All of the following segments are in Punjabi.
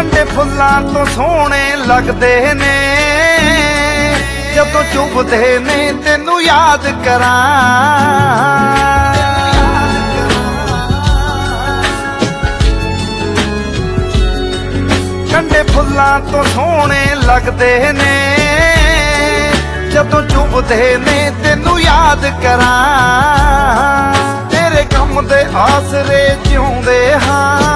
ਕੰਡੇ ਫੁੱਲਾਂ ਤੋਂ ਸੋਹਣੇ ਲੱਗਦੇ ਨੇ ਜਦੋਂ ਚੁੱਭਦੇ ਨੇ ਤੈਨੂੰ ਯਾਦ ਕਰਾਂ। ਕੰਡੇ ਫੁੱਲਾਂ ਤੋਂ ਸੋਹਣੇ ਲੱਗਦੇ ਨੇ ਜਦੋਂ ਚੁੱਭਦੇ ਨੇ ਤੈਨੂੰ ਯਾਦ ਕਰਾਂ। ਤੇਰੇ ਕੰਮ ਦੇ ਆਸਰੇ ਜਿਉਂਦੇ ਹਾਂ,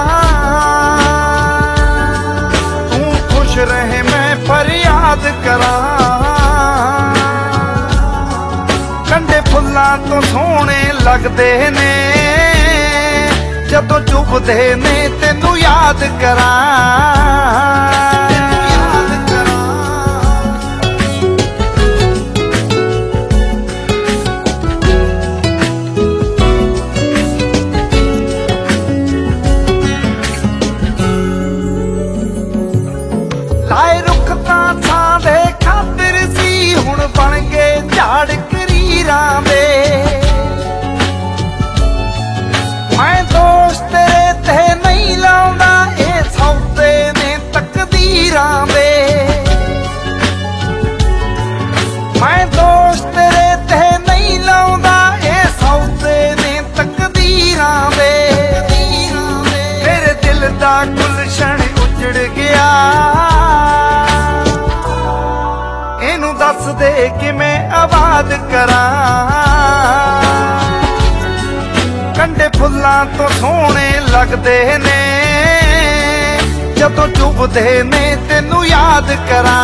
ਤੂੰ ਖੁਸ਼ ਰਹੇ ਮੈਂ ਫਰਿਆਦ ਕਰਾਂ। ਕੰਡੇ ਫੁੱਲਾਂ ਤੋਂ ਸੋਹਣੇ ਲੱਗਦੇ ਨੇ ਜਦੋਂ ਚੁੱਭਦੇ ਨੇ ਤੈਨੂੰ ਯਾਦ ਕਰਾਂ। ਲਾਏ ਰੁੱਖ ਤਾਂ ਥਾਂ ਦੇ ਖਾਤਰ ਸੀ, ਹੁਣ ਬਣ ਗਏ ਝਾੜ ਕਰੀਰਾਂ ਦੇ। ਮੈਂ ਦੋਸ਼ ਤੇਰੇ ਤੇ ਨਹੀਂ ਲਾਉਂਦਾ, ਇਹ ਸੌਦੇ ਨੇ ਤਕਦੀਰਾਂ ਦੇ। ਮੈਂ ਦੋਸ਼ ਤੇਰੇ ਤੇ ਨਹੀਂ ਲਾਉਂਦਾ, ਇਹ ਸੌਦੇ ਨੇ ਤਕਦੀਰਾਂ ਦੇ। ਮੇਰੇ ਦਿਲ ਦਾ ਗੁਲਸ਼ਨ ਉਜੜ ਗਿਆ, ਇਹਨੂੰ ਦੱਸ ਦੇ ਕਿਵੇਂ ਆਬਾਦ ਕਰਾਂ। ਕੰਡੇ ਫੁੱਲਾਂ ਤੋਂ ਸੋਹਣੇ ਲੱਗਦੇ ਨੇ ਜਦੋਂ ਚੁੱਭਦੇ ਨੇ ਤੈਨੂੰ ਯਾਦ ਕਰਾਂ।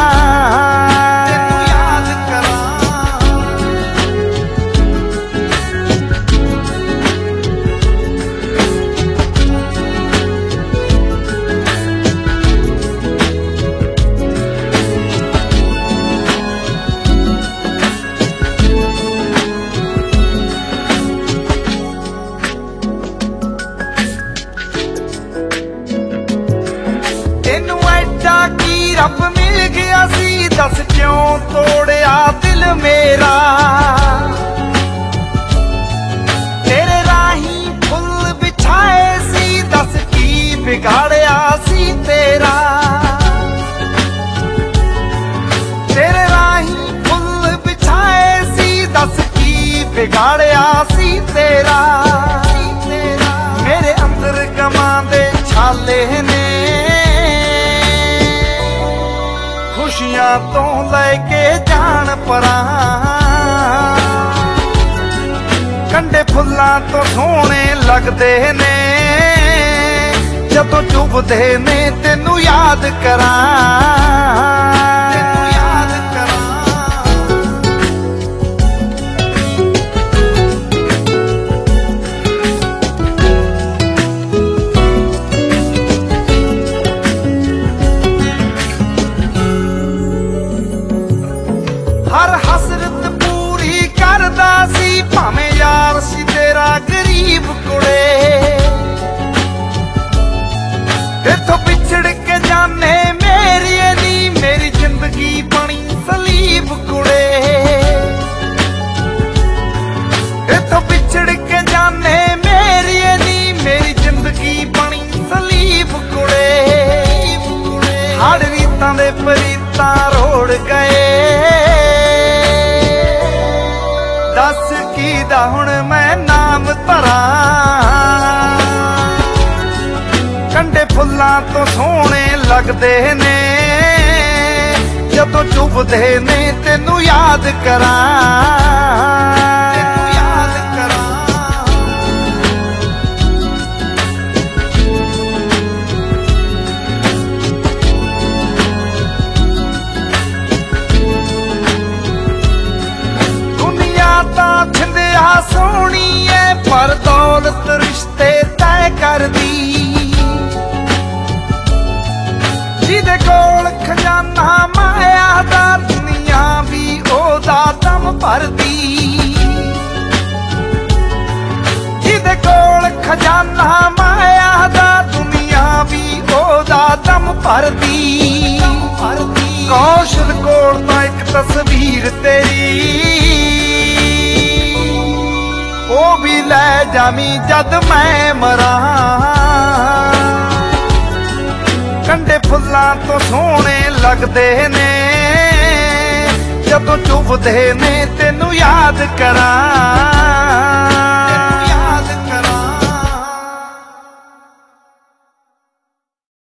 ਤੈਨੂੰ ਐਡਾ ਕੀ ਰੱਬ ਮਿਲ ਗਿਆ ਸੀ, ਦੱਸ ਕਿਉਂ ਤੋੜਿਆ ਦਿਲ ਮੇਰਾ। ਤੇਰੇ ਰਾਹੀਂ ਫੁੱਲ ਵਿਛਾਏ ਸੀ, ਦੱਸ ਕੀ ਵਿਗਾੜਿਆ ਸੀ ਤੇਰਾ। ਤੇਰੇ ਰਾਹੀਂ ਫੁੱਲ ਵਿਛਾਏ ਸੀ, ਦੱਸ ਕੀ ਵਿਗਾੜਿਆ ਸੀ ਤੇਰਾ। ਮੇਰੇ ਅੰਦਰ ਗਮਾਂ ਦੇ ਛਾਲੇ ਨੇ, ਖੁਸ਼ੀਆਂ ਤੋਂ ਲੈ ਕੇ ਜਾਣ ਪਰਾਂ। ਕੰਡੇ ਫੁੱਲਾਂ ਤੋਂ ਸੋਹਣੇ ਲੱਗਦੇ ਨੇ ਜਦੋਂ ਚੁੱਭਦੇ ਨੇ ਤੈਨੂੰ ਯਾਦ ਕਰਾਂ। ਹਰ ਹਸਰਤ ਪੂਰੀ ਕਰਦਾ ਸੀ, ਭਾਵੇਂ ਯਾਰ ਸੀ ਤੇਰਾ ਗਰੀਬ ਕੁੜੇ। ਇੱਥੋਂ ਵਿਛੜ ਕੇ ਜਾਣੇ ਮੇਰੀ ਨੀ, ਮੇਰੀ ਜ਼ਿੰਦਗੀ ਬਣੀ ਸਲੀਬ ਕੁੜੇ। ਇੱਥੋਂ ਵਿਛੜ ਕੇ ਜਾਣੇ ਮੇਰੀ ਨੀ, ਮੇਰੀ ਜ਼ਿੰਦਗੀ ਬਣੀ ਸਲੀਬ ਕੁੜੇ। ਹੜ ਰੀਤਾਂ ਦੇ ਪਰੀਤਾਂ ਰੋੜ ਗਏ, ਦੱਸ ਕਿਹਦਾ ਹੁਣ ਮੈਂ ਨਾਮ ਧਰਾਂ। ਕੰਡੇ ਫੁੱਲਾਂ ਤੋਂ ਸੋਹਣੇ ਲੱਗਦੇ ਨੇ ਜਦੋਂ ਚੁੱਭਦੇ ਨੇ ਤੈਨੂੰ ਯਾਦ ਕਰਾਂ। ਸੋਹਣੀ ਐ ਪਰ ਦੌਲਤ ਰਿਸ਼ਤੇ ਤੈਅ ਕਰਦੀ। ਜਿਹਦੇ ਕੋਲ ਖਜ਼ਾਨਾ ਮਾਇਆ ਦਾ, ਦੁਨੀਆ ਵੀ ਉਹਦਾ ਦਮ ਭਰਦੀ। ਜਿਹਦੇ ਕੋਲ ਖਜ਼ਾਨਾ ਮਾਇਆ ਦਾ, ਦੁਨੀਆ ਵੀ ਉਹਦਾ ਦਮ ਭਰਦੀ। ਕੌਸ਼ਲ ਕੋਲ ਤਾਂ ਇੱਕ ਤਸਵੀਰ ਤੇਰੀ, ਉਹ ਵੀ ਲੈ ਜਾਵੀਂ ਜਦ ਮੈਂ ਮਰਾਂ। ਪਹਿਲਾਂ ਤੋਂ ਸੋਹਣੇ ਲੱਗਦੇ ਨੇ ਜਦੋਂ ਚੁੱਭਦੇ ਨੇ ਤੈਨੂੰ ਯਾਦ ਕਰਾਂ।